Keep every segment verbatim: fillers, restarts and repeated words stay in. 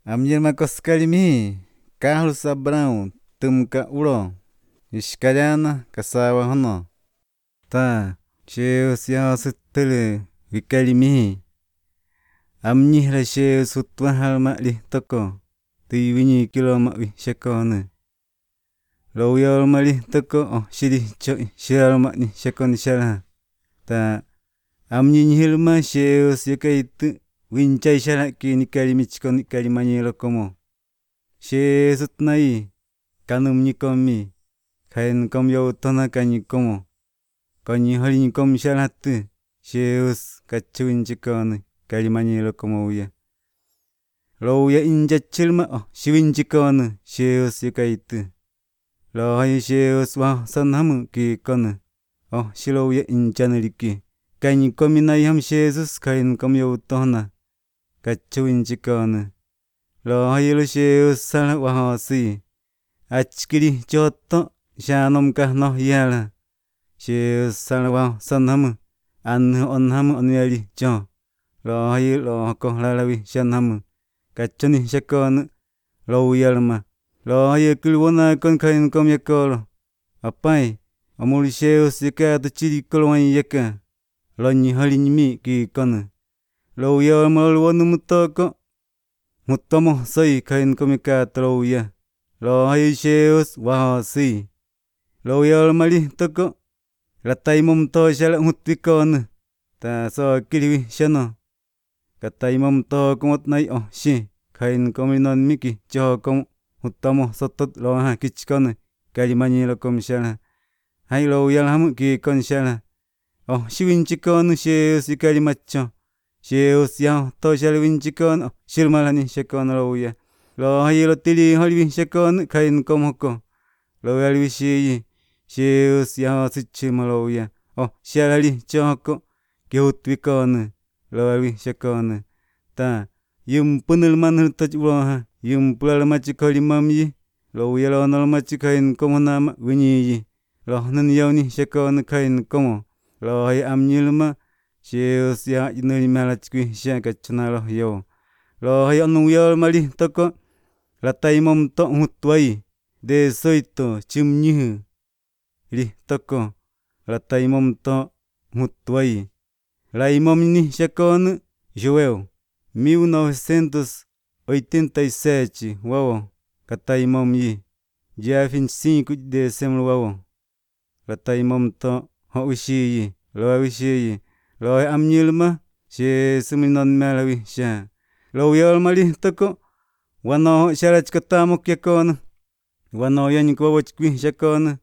Amyelma koskalimi, Carlos Abrão, tumka ulo, iskayana kasawa hono. Ta, sheus yasutele, vikalimi. Amnihla sheus utwahalma li toko, ti wini kiloma wi shakone. Lowyolma li toko, oh shidi choi, shiralma ni shakone shala. Ta, amnihilma sheus yakaitu, winchay shala ki nikalimichko nikalimani lokomo. She sutnai kanum nikomi kain kom yo tona kanikomo koni holin kom shalatu sheus kachuin chikon kalimani lokomo ya lo ya inja chilma oh shiwin chikon sheus yakaitu lo hay sheus wa sanhamu ki kon oh shilo ya injanaliki kain kominai ham sheus kain kom yo tona kachuin chikon lo haylo sheus sala wa si achkiri chotto shanom ka no yala sheus sala wa sanham an onham onyali cho lo haylo ko lalawi shanham kachoni shakon lo yalma lo hayekul wona kon kain kom yakolo apai amul sheus yaka to chiri kolwan yaka lo ni halini ki kon lo yalma lo wonum toko Mutomo soy kain komika troya. Lo hay sheus wa si. Lo yol mali toko. Latai mom to shala mutwikon. Ta so kiliwi shano. Katai mom to kumot nai oh shi. Kain kominon miki cho kom. Mutomo sotot lo ha kichkon. Kalimani lo kom shala. Hay lo yal hamu ki kon shala. Oh shiwin chikon sheus ikalimacho. Sheus yao to shalwin chikon shilmalani shakon lo ya lo haylo tili halwi shakon kain komoko lo yalwi shi sheus yao sichimalo ya oh shalali choko geutwikon lo yalwi shakon ta yum punul manul tajwa ha yum pulal machikoli mamyi lo yalo nol machikain komona winyi lo nan yawni shakon kain komo lo hay amnyilma sheus ya inali malachkui shaka chunalo yo lo hay anu yol mali toko latai mom to mutwai de soito chimnyi li toko latai mom to mutwai lai mom ni shakon joel mil novecentos e oitenta e sete wow katai mom yi dia vinte e cinco de dezembro wow latai mom to ho ushi lo ushi lo amnyilma she suminon malawi sha lo yol mali toko wano sharach katamo kyakon wano yan ko wachkwi shakon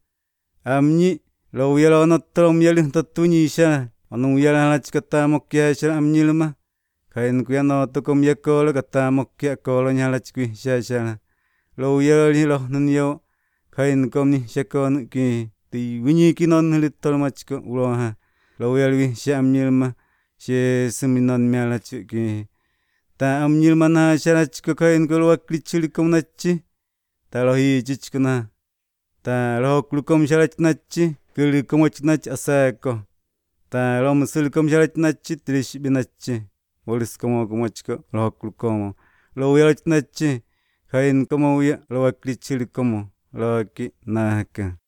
amni lo yolo no trom yel tatuni sha anu yala lach katamo kya sha amnyilma kain kuyano tokom yakol katamo kya kolo nyalachkwi sha sha lo yol lo nunyo kain komni shakon ki ti winyi kinon litol machko ulo ha lo yalwi sha amnyilma she suminon malachki ta amnyilma na sharachko kain kolwa klichili komnachi ta lo hi chichkuna ta lo klukom sharachnachi kuli komochnach asako ta lo musul kom sharachnachi trish binachi bolis komo komochko lo klukomo lo yalachnachi kain komo ya lo klichili komo lo ki naka